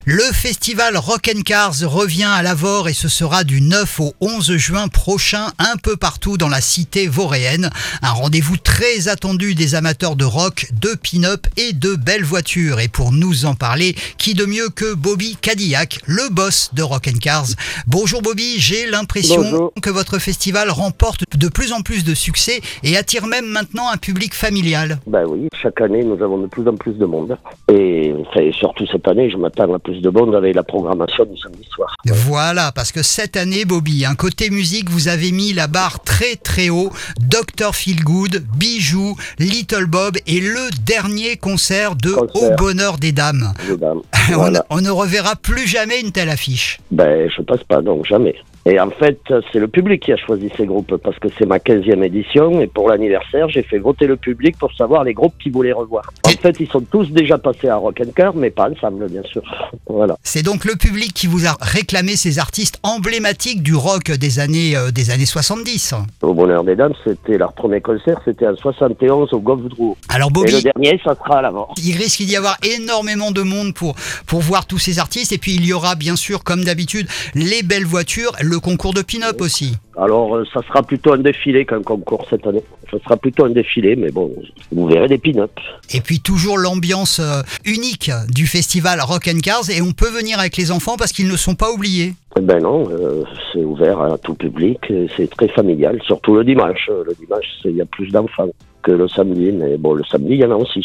Le festival Rock & Cars revient à Lavore et ce sera du 9 au 11 juin prochain un peu partout dans la cité vauréenne. Un rendez-vous très attendu des amateurs de rock, de pin-up et de belles voitures. Et pour nous en parler, qui de mieux que Bobby Cadillac, le boss de Rock & Cars. Bonjour Bobby, j'ai l'impression que votre festival remporte de plus en plus de succès et attire même maintenant un public familial. Ben oui, chaque année nous avons de plus en plus de monde. Et surtout cette année, je m'attends à plus de monde avec la programmation du samedi soir. Voilà, parce que cette année, Bobby, côté musique, vous avez mis la barre très très haut. Dr Feelgood, Bijoux, Little Bob et le dernier concert de Au Bonheur des Dames. Voilà. On ne reverra plus jamais une telle affiche. Ben, je pense pas, donc jamais. Et en fait, c'est le public qui a choisi ces groupes parce que c'est ma 15e édition et pour l'anniversaire, j'ai fait voter le public pour savoir les groupes qui voulaient revoir. En fait, ils sont tous déjà passés à Rock & Cars, mais pas ensemble, bien sûr. Voilà. C'est donc le public qui vous a réclamé ces artistes emblématiques du rock des années 70. Au Bonheur des Dames, c'était leur premier concert, c'était en 71 au Golf Drouot. Alors Bobby, et le dernier, ça sera à Lavore. Il risque d'y avoir énormément de monde pour voir tous ces artistes et puis il y aura bien sûr, comme d'habitude, les belles voitures, le concours de pin-up aussi. Alors, ça sera plutôt un défilé qu'un concours cette année. Ça sera plutôt un défilé, mais bon, vous verrez des pin-up. Et puis toujours l'ambiance unique du festival Rock & Cars et on peut venir avec les enfants parce qu'ils ne sont pas oubliés. Ben non, c'est ouvert à tout public, c'est très familial, surtout le dimanche. Le dimanche, il y a plus d'enfants que le samedi, mais bon, le samedi, il y en a aussi.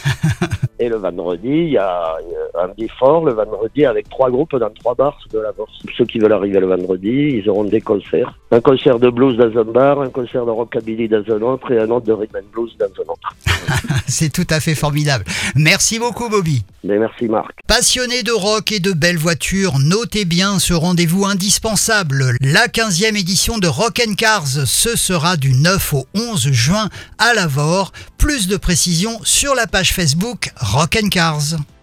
Et le vendredi, il y a un before, le vendredi, avec 3 groupes dans 3 bars de Lavore. Ceux qui veulent arriver le vendredi, ils auront des concerts. Un concert de blues dans un bar, un concert de rockabilly dans un autre et un autre de rhythm and blues dans un autre. C'est tout à fait formidable. Merci beaucoup Bobby. Mais merci Marc. Passionné de rock et de belles voitures, notez bien ce rendez-vous indispensable. La 15e édition de Rock & Cars, ce sera du 9 au 11 juin à Lavore. Plus de précisions sur la page Facebook Rock & Cars.